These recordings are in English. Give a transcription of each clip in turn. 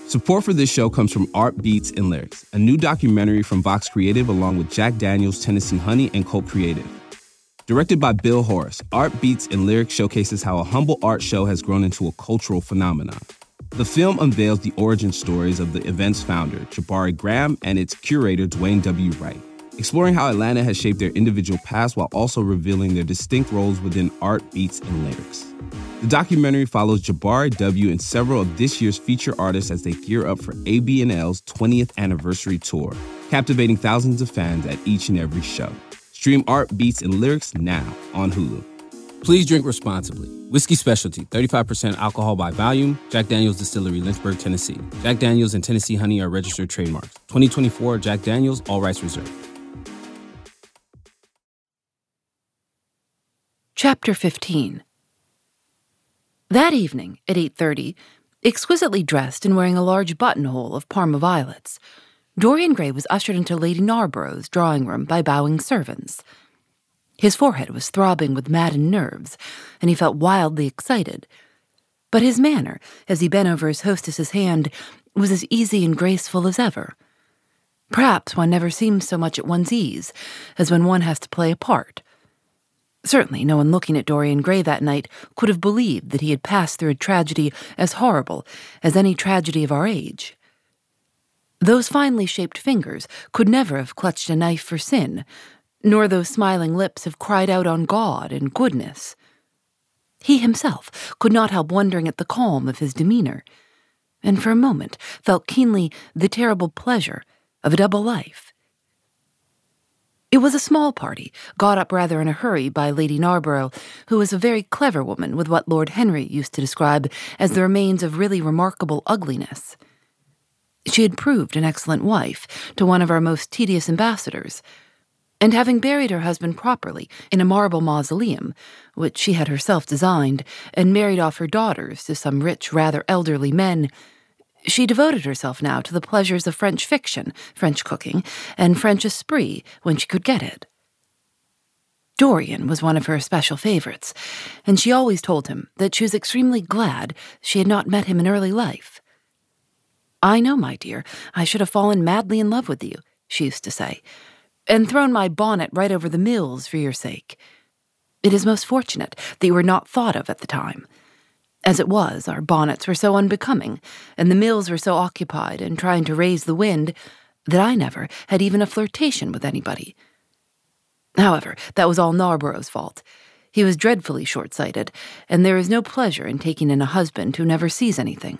Support for this show comes from Art Beats and Lyrics, a new documentary from Vox Creative along with Jack Daniels, Tennessee Honey, and Cult Creative. Directed by Bill Horace, Art Beats and Lyrics showcases how a humble art show has grown into a cultural phenomenon. The film unveils the origin stories of the event's founder, Jabari Graham, and its curator, Dwayne W. Wright, exploring how Atlanta has shaped their individual paths while also revealing their distinct roles within Art Beats and Lyrics. The documentary follows Jabari W. and several of this year's feature artists as they gear up for ABNL's 20th anniversary tour, captivating thousands of fans at each and every show. Stream Art Beats and Lyrics now on Hulu. Please drink responsibly. Whiskey Specialty, 35% alcohol by volume. Jack Daniels Distillery, Lynchburg, Tennessee. Jack Daniels and Tennessee Honey are registered trademarks. 2024 Jack Daniels, all rights reserved. Chapter 15. That evening, at 8:30, exquisitely dressed and wearing a large buttonhole of Parma violets, Dorian Gray was ushered into Lady Narborough's drawing room by bowing servants. His forehead was throbbing with maddened nerves, and he felt wildly excited. But his manner, as he bent over his hostess's hand, was as easy and graceful as ever. Perhaps one never seems so much at one's ease as when one has to play a part. Certainly no one looking at Dorian Gray that night could have believed that he had passed through a tragedy as horrible as any tragedy of our age. Those finely shaped fingers could never have clutched a knife for sin, nor those smiling lips have cried out on God and goodness. He himself could not help wondering at the calm of his demeanor, and for a moment felt keenly the terrible pleasure of a double life. It was a small party, got up rather in a hurry by Lady Narborough, who was a very clever woman with what Lord Henry used to describe as the remains of really remarkable ugliness. She had proved an excellent wife to one of our most tedious ambassadors, and having buried her husband properly in a marble mausoleum, which she had herself designed, and married off her daughters to some rich, rather elderly men, she devoted herself now to the pleasures of French fiction, French cooking, and French esprit when she could get it. Dorian was one of her especial favorites, and she always told him that she was extremely glad she had not met him in early life. "I know, my dear, I should have fallen madly in love with you," she used to say, "and thrown my bonnet right over the mills for your sake. It is most fortunate that you were not thought of at the time. As it was, our bonnets were so unbecoming, and the mills were so occupied in trying to raise the wind, that I never had even a flirtation with anybody. However, that was all Narborough's fault. He was dreadfully short-sighted, and there is no pleasure in taking in a husband who never sees anything."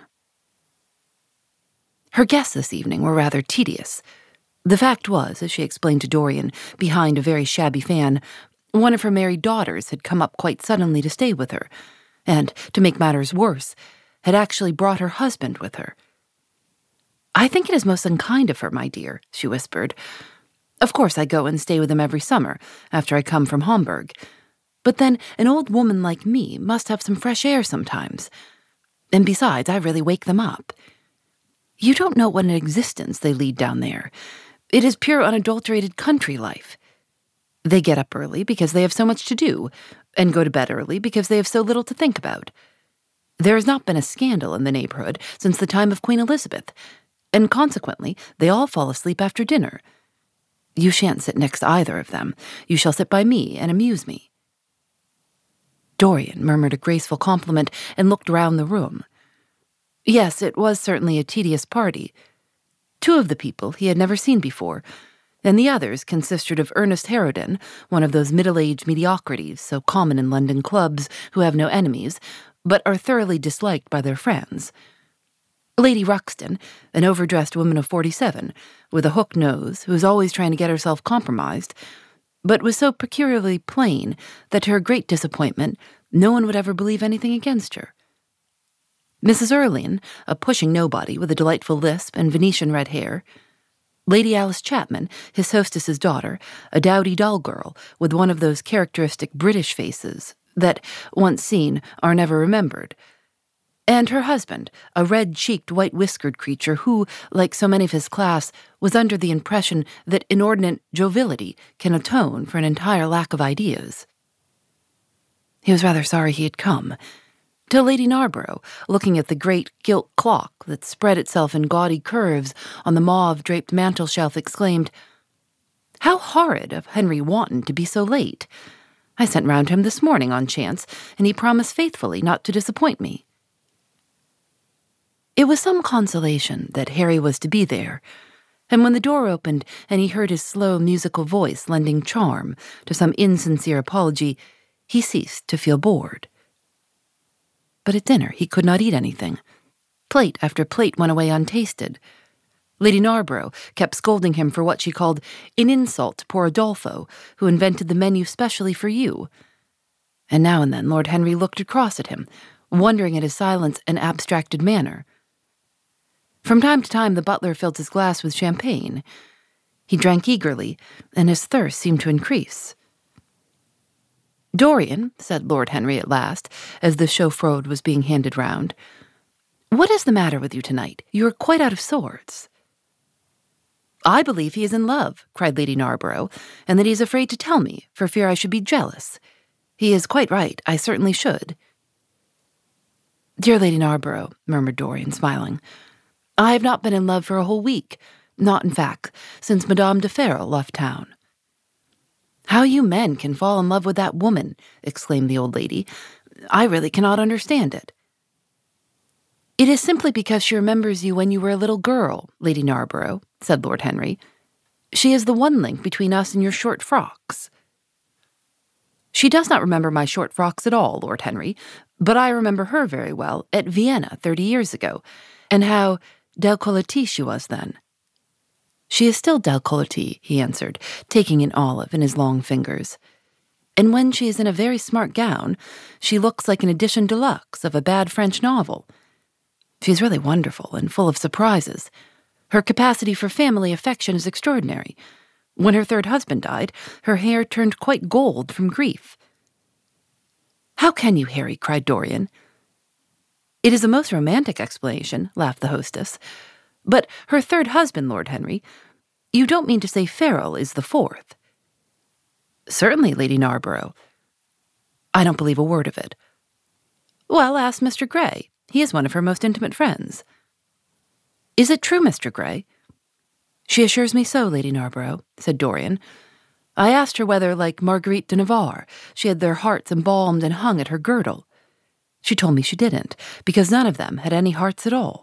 Her guests this evening were rather tedious. The fact was, as she explained to Dorian, behind a very shabby fan, one of her married daughters had come up quite suddenly to stay with her, and, to make matters worse, had actually brought her husband with her. "I think it is most unkind of her, my dear," she whispered. "Of course I go and stay with him every summer, after I come from Hamburg. But then an old woman like me must have some fresh air sometimes. And besides, I really wake them up. You don't know what an existence they lead down there. It is pure unadulterated country life. They get up early because they have so much to do, and go to bed early because they have so little to think about. There has not been a scandal in the neighborhood since the time of Queen Elizabeth, and consequently they all fall asleep after dinner. You shan't sit next to either of them. You shall sit by me and amuse me." Dorian murmured a graceful compliment and looked round the room. Yes, it was certainly a tedious party. Two of the people he had never seen before, and the others consisted of Ernest Harrowden, one of those middle-aged mediocrities so common in London clubs who have no enemies, but are thoroughly disliked by their friends. Lady Ruxton, an overdressed woman of 47, with a hooked nose, who was always trying to get herself compromised, but was so peculiarly plain that to her great disappointment no one would ever believe anything against her. Mrs. Erlynne, a pushing nobody with a delightful lisp and Venetian red hair. Lady Alice Chapman, his hostess's daughter, a dowdy dull girl with one of those characteristic British faces that, once seen, are never remembered. And her husband, a red-cheeked, white-whiskered creature who, like so many of his class, was under the impression that inordinate joviality can atone for an entire lack of ideas. He was rather sorry he had come. till Lady Narborough, looking at the great gilt clock that spread itself in gaudy curves on the mauve-draped mantel-shelf, exclaimed, "How horrid of Henry Wotton to be so late! I sent round him this morning on chance, and he promised faithfully not to disappoint me." It was some consolation that Harry was to be there, and when the door opened and he heard his slow musical voice lending charm to some insincere apology, he ceased to feel bored. But at dinner he could not eat anything. Plate after plate went away untasted. Lady Narborough kept scolding him for what she called an insult to poor Adolpho, who invented the menu specially for you. And now and then Lord Henry looked across at him, wondering at his silence and abstracted manner. From time to time the butler filled his glass with champagne. He drank eagerly, and his thirst seemed to increase. "Dorian," said Lord Henry at last, as the chaufrode was being handed round, "what is the matter with you tonight? You are quite out of sorts." "I believe he is in love," cried Lady Narborough, "and that he is afraid to tell me, for fear I should be jealous. He is quite right. I certainly should." "Dear Lady Narborough," murmured Dorian, smiling, "I have not been in love for a whole week, not, in fact, since Madame de Ferrol left town." "How you men can fall in love with that woman," exclaimed the old lady. "I really cannot understand it." "It is simply because she remembers you when you were a little girl, Lady Narborough," said Lord Henry. "She is the one link between us and your short frocks." "She does not remember my short frocks at all, Lord Henry, but I remember her very well at Vienna 30 years ago, and how décolletée she was then." "She is still décolletée," he answered, taking an olive in his long fingers. "And when she is in a very smart gown, she looks like an edition de luxe of a bad French novel. She is really wonderful and full of surprises. Her capacity for family affection is extraordinary. When her third husband died, her hair turned quite gold from grief." "How can you, Harry?" cried Dorian. "It is a most romantic explanation," laughed the hostess. "But her third husband, Lord Henry, you don't mean to say Ferrol is the fourth?" "Certainly, Lady Narborough." "I don't believe a word of it." "Well, ask Mr. Gray. He is one of her most intimate friends." "Is it true, Mr. Gray?" "She assures me so, Lady Narborough," said Dorian. "I asked her whether, like Marguerite de Navarre, she had their hearts embalmed and hung at her girdle. She told me she didn't, because none of them had any hearts at all."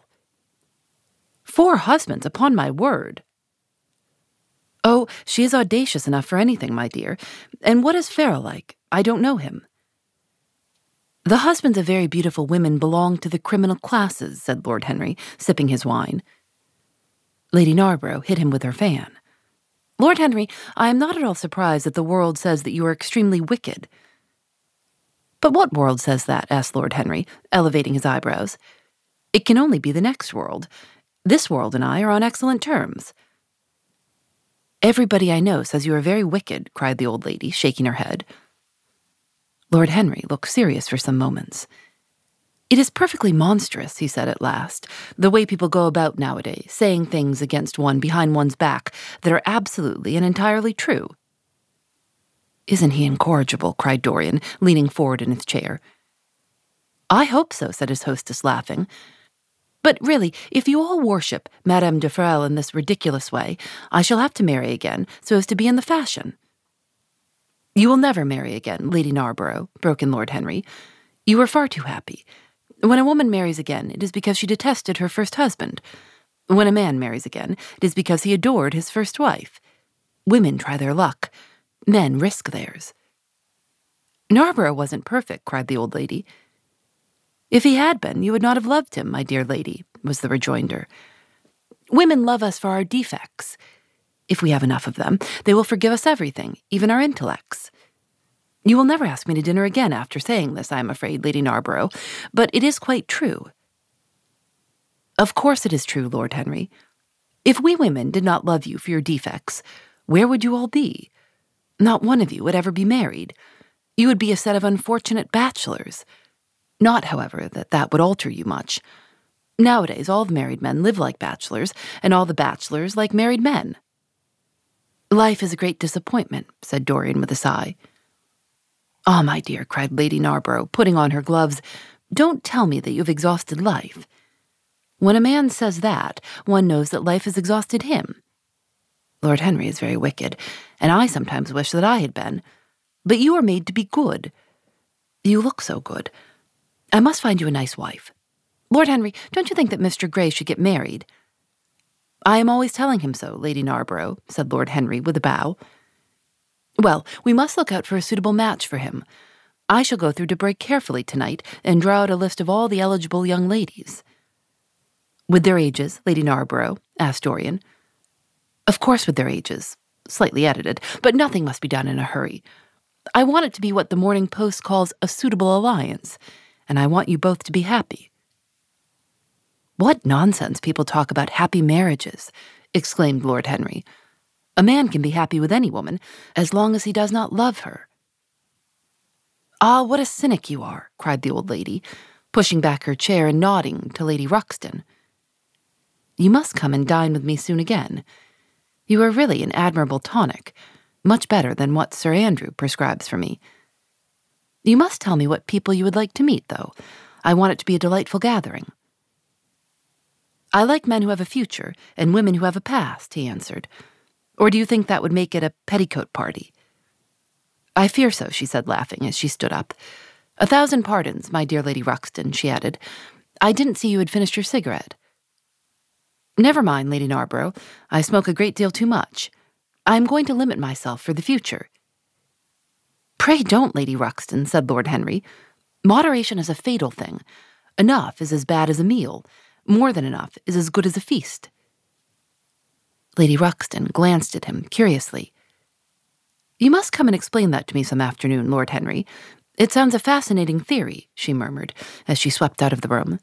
"4 husbands, upon my word!" "Oh, she is audacious enough for anything, my dear. And what is Ferrol like? I don't know him." "The husbands of very beautiful women belong to the criminal classes," said Lord Henry, sipping his wine. Lady Narborough hit him with her fan. "Lord Henry, I am not at all surprised that the world says that you are extremely wicked." "But what world says that?" asked Lord Henry, elevating his eyebrows. "It can only be the next world. This world and I are on excellent terms." "Everybody I know says you are very wicked," cried the old lady, shaking her head. Lord Henry looked serious for some moments. "It is perfectly monstrous," he said at last, "the way people go about nowadays, saying things against one behind one's back that are absolutely and entirely true." "Isn't he incorrigible?" cried Dorian, leaning forward in his chair. "I hope so," said his hostess, laughing. "But really, if you all worship Madame de Ferrol in this ridiculous way, I shall have to marry again, so as to be in the fashion." "You will never marry again, Lady Narborough," broke in Lord Henry. "You were far too happy. When a woman marries again, it is because she detested her first husband. When a man marries again, it is because he adored his first wife. Women try their luck. Men risk theirs." "Narborough wasn't perfect," cried the old lady. "If he had been, you would not have loved him, my dear lady," was the rejoinder. "Women love us for our defects. If we have enough of them, they will forgive us everything, even our intellects. You will never ask me to dinner again after saying this, I am afraid, Lady Narborough, but it is quite true." "Of course it is true, Lord Henry. If we women did not love you for your defects, where would you all be? Not one of you would ever be married. You would be a set of unfortunate bachelors. Not, however, that that would alter you much. Nowadays, all the married men live like bachelors, and all the bachelors like married men." "Life is a great disappointment," said Dorian with a sigh. "Ah, my dear," cried Lady Narborough, putting on her gloves, Don't tell me that you've exhausted life. When a man says that, one knows that life has exhausted him. Lord Henry is very wicked, and I sometimes wish that I had been. But you are made to be good. You look so good. I must find you a nice wife. Lord Henry, don't you think that Mr. Grey should get married? I am always telling him so, Lady Narborough, said Lord Henry with a bow. Well, we must look out for a suitable match for him. I shall go through Debrey carefully tonight and draw out a list of all the eligible young ladies. With their ages, Lady Narborough, asked Dorian. Of course with their ages, slightly edited, but nothing must be done in a hurry. I want it to be what the Morning Post calls a suitable alliance, and I want you both to be happy. What nonsense people talk about happy marriages, exclaimed Lord Henry. A man can be happy with any woman, as long as he does not love her. Ah, what a cynic you are, cried the old lady, pushing back her chair and nodding to Lady Ruxton. You must come and dine with me soon again. You are really an admirable tonic, much better than what Sir Andrew prescribes for me. You must tell me what people you would like to meet, though. I want it to be a delightful gathering. I like men who have a future and women who have a past, he answered. Or do you think that would make it a petticoat party? I fear so, she said, laughing as she stood up. 1,000 pardons, my dear Lady Ruxton, she added. I didn't see you had finished your cigarette. Never mind, Lady Narborough. I smoke a great deal too much. I am going to limit myself for the future. Pray don't, Lady Ruxton, said Lord Henry. Moderation is a fatal thing. Enough is as bad as a meal. More than enough is as good as a feast. Lady Ruxton glanced at him curiously. You must come and explain that to me some afternoon, Lord Henry. It sounds a fascinating theory, she murmured, as she swept out of the room.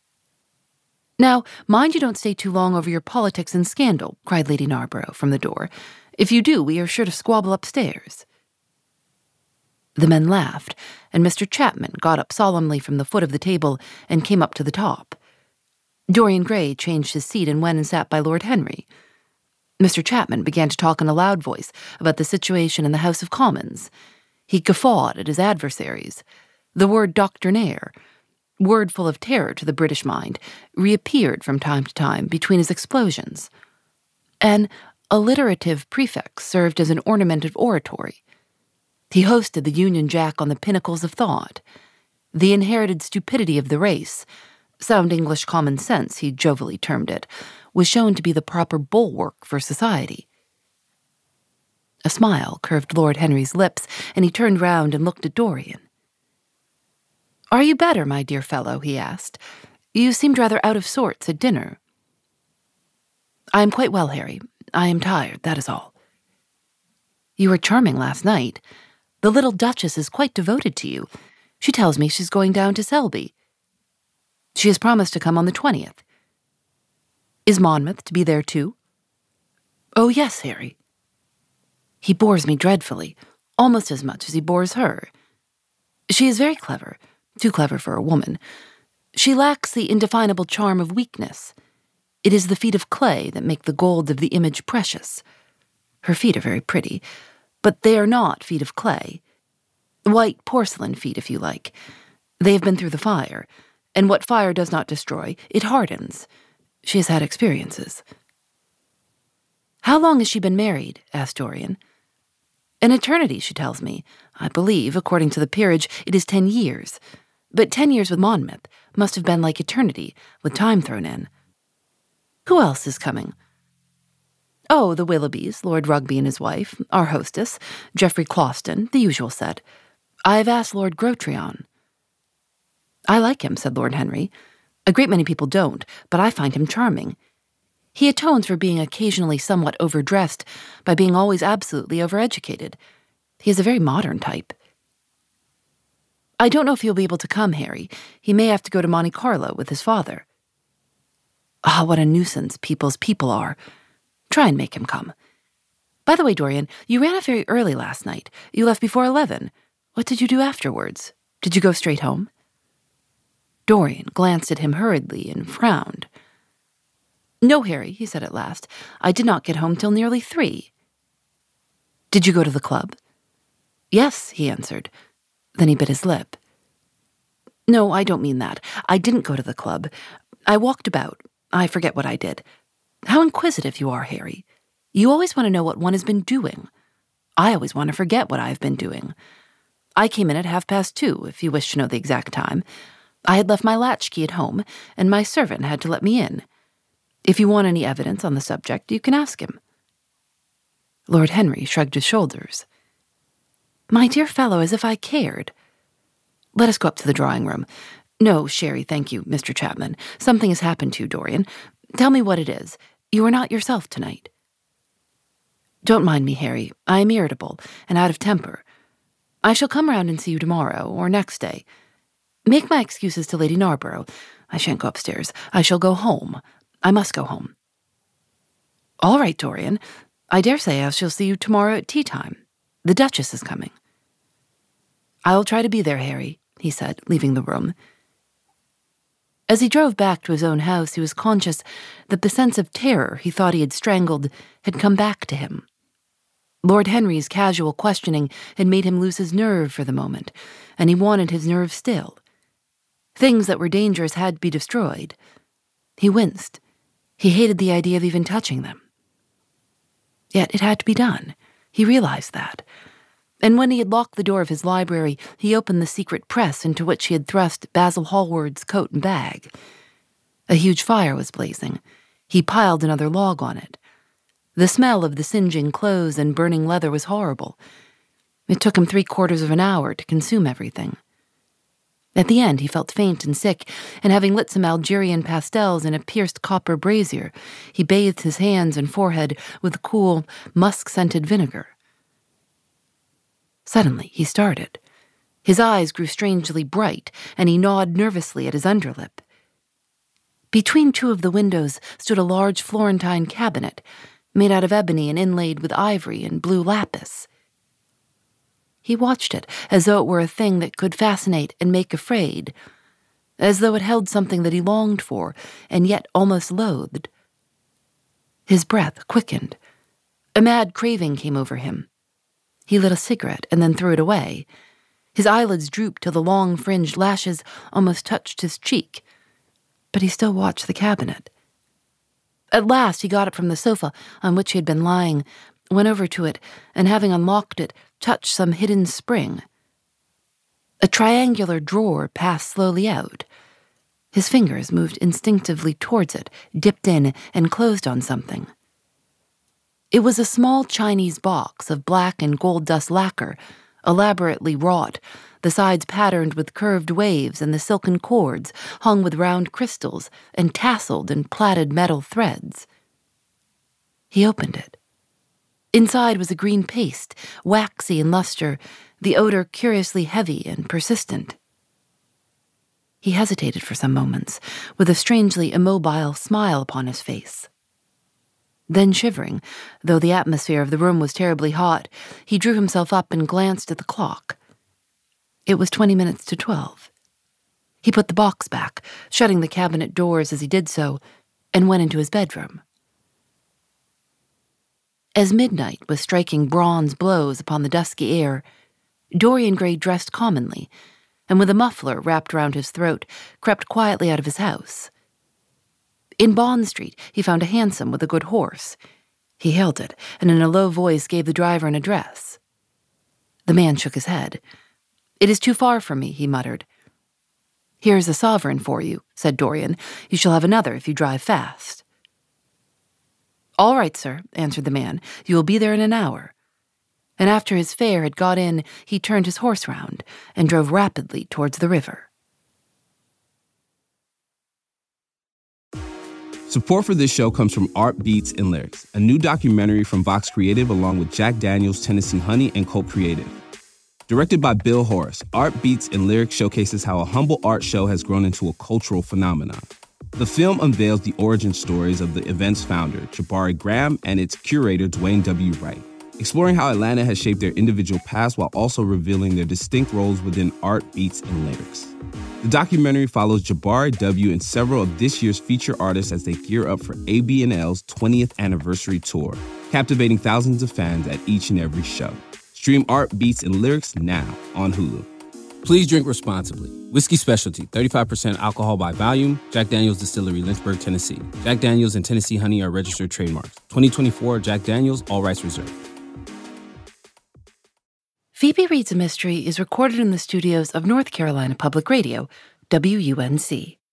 Now, mind you don't stay too long over your politics and scandal, cried Lady Narborough from the door. If you do, we are sure to squabble upstairs. The men laughed, and Mr. Chapman got up solemnly from the foot of the table and came up to the top. Dorian Gray changed his seat and went and sat by Lord Henry. Mr. Chapman began to talk in a loud voice about the situation in the House of Commons. He guffawed at his adversaries. The word doctrinaire, word full of terror to the British mind, reappeared from time to time between his explosions. An alliterative prefix served as an ornament of oratory. He hosted the Union Jack on the pinnacles of thought. The inherited stupidity of the race, sound English common sense, he jovially termed it, was shown to be the proper bulwark for society. A smile curved Lord Henry's lips, and he turned round and looked at Dorian. Are you better, my dear fellow? He asked. You seemed rather out of sorts at dinner. I am quite well, Harry. I am tired, that is all. You were charming last night. The little Duchess is quite devoted to you. She tells me she's going down to Selby. She has promised to come on the 20th. Is Monmouth to be there too? Oh, yes, Harry. He bores me dreadfully, almost as much as he bores her. She is very clever, too clever for a woman. She lacks the indefinable charm of weakness. It is the feet of clay that make the gold of the image precious. Her feet are very pretty, but they are not feet of clay. White porcelain feet, if you like. They have been through the fire, and what fire does not destroy, it hardens. She has had experiences. How long has she been married? Asked Dorian. An eternity, she tells me. I believe, according to the peerage, it is 10 years. But 10 years with Monmouth must have been like eternity, with time thrown in. Who else is coming? Oh, the Willoughbys, Lord Rugby and his wife, our hostess, Geoffrey Closton, the usual set. I have asked Lord Grotrian. I like him, said Lord Henry. A great many people don't, but I find him charming. He atones for being occasionally somewhat overdressed by being always absolutely overeducated. He is a very modern type. I don't know if he'll be able to come, Harry. He may have to go to Monte Carlo with his father. Ah, what a nuisance people's people are. Try and make him come. By the way, Dorian, you ran off very early last night. You left before 11. What did you do afterwards? Did you go straight home? Dorian glanced at him hurriedly and frowned. No, Harry, he said at last. I did not get home till nearly 3. Did you go to the club? Yes, he answered. Then he bit his lip. No, I don't mean that. I didn't go to the club. I walked about. I forget what I did. How inquisitive you are, Harry. You always want to know what one has been doing. I always want to forget what I've been doing. I came in at 2:30, if you wish to know the exact time. I had left my latchkey at home, and my servant had to let me in. If you want any evidence on the subject, you can ask him. Lord Henry shrugged his shoulders. My dear fellow, as if I cared. Let us go up to the drawing room. No, sherry, thank you, Mr. Chapman. Something has happened to you, Dorian. Tell me what it is. You are not yourself tonight. Don't mind me, Harry. I am irritable and out of temper. I shall come round and see you tomorrow or next day. Make my excuses to Lady Narborough. I shan't go upstairs. I shall go home. I must go home. All right, Dorian. I dare say I shall see you tomorrow at tea time. The Duchess is coming. I will try to be there, Harry, he said, leaving the room. As he drove back to his own house, he was conscious that the sense of terror he thought he had strangled had come back to him. Lord Henry's casual questioning had made him lose his nerve for the moment, and he wanted his nerve still. Things that were dangerous had to be destroyed. He winced. He hated the idea of even touching them. Yet it had to be done. He realized that. And when he had locked the door of his library, he opened the secret press into which he had thrust Basil Hallward's coat and bag. A huge fire was blazing. He piled another log on it. The smell of the singeing clothes and burning leather was horrible. It took him 3/4 of an hour to consume everything. At the end, he felt faint and sick, and having lit some Algerian pastels in a pierced copper brazier, he bathed his hands and forehead with cool, musk-scented vinegar. Suddenly, he started. His eyes grew strangely bright, and he gnawed nervously at his underlip. Between two of the windows stood a large Florentine cabinet, made out of ebony and inlaid with ivory and blue lapis. He watched it as though it were a thing that could fascinate and make afraid, as though it held something that he longed for and yet almost loathed. His breath quickened. A mad craving came over him. He lit a cigarette and then threw it away. His eyelids drooped till the long fringed lashes almost touched his cheek, but he still watched the cabinet. At last he got up from the sofa on which he had been lying, went over to it, and having unlocked it, touched some hidden spring. A triangular drawer passed slowly out. His fingers moved instinctively towards it, dipped in, and closed on something. It was a small Chinese box of black and gold dust lacquer, elaborately wrought, the sides patterned with curved waves and the silken cords hung with round crystals and tasseled and plaited metal threads. He opened it. Inside was a green paste, waxy in luster, the odor curiously heavy and persistent. He hesitated for some moments, with a strangely immobile smile upon his face. Then, shivering, though the atmosphere of the room was terribly hot, he drew himself up and glanced at the clock. It was 20 minutes to 12. He put the box back, shutting the cabinet doors as he did so, and went into his bedroom. As midnight was striking bronze blows upon the dusky air, Dorian Gray dressed commonly, and with a muffler wrapped round his throat, crept quietly out of his house. In Bond Street, he found a hansom with a good horse. He hailed it, and in a low voice gave the driver an address. The man shook his head. "It is too far from me," he muttered. "Here is a sovereign for you," said Dorian. "You shall have another if you drive fast." "All right, sir," answered the man. "You will be there in an hour." And after his fare had got in, he turned his horse round and drove rapidly towards the river. Support for this show comes from Art Beats and Lyrics, a new documentary from Vox Creative along with Jack Daniels, Tennessee Honey, and Colt Creative. Directed by Bill Horace, Art Beats and Lyrics showcases how a humble art show has grown into a cultural phenomenon. The film unveils the origin stories of the event's founder, Jabari Graham, and its curator, Dwayne W. Wright, exploring how Atlanta has shaped their individual paths while also revealing their distinct roles within art, beats, and lyrics. The documentary follows Jabari W. and several of this year's feature artists as they gear up for ABNL's 20th anniversary tour, captivating thousands of fans at each and every show. Stream Art, Beats, and Lyrics now on Hulu. Please drink responsibly. Whiskey Specialty, 35% alcohol by volume. Jack Daniel's Distillery, Lynchburg, Tennessee. Jack Daniel's and Tennessee Honey are registered trademarks. 2024 Jack Daniel's, all rights reserved. Phoebe Reads a Mystery is recorded in the studios of North Carolina Public Radio, WUNC.